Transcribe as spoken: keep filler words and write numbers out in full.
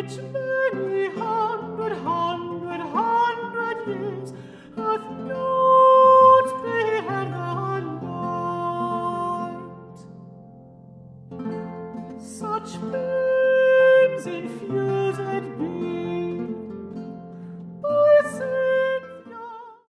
which many hundred, hundred, hundred years hath notes beheld the light. Such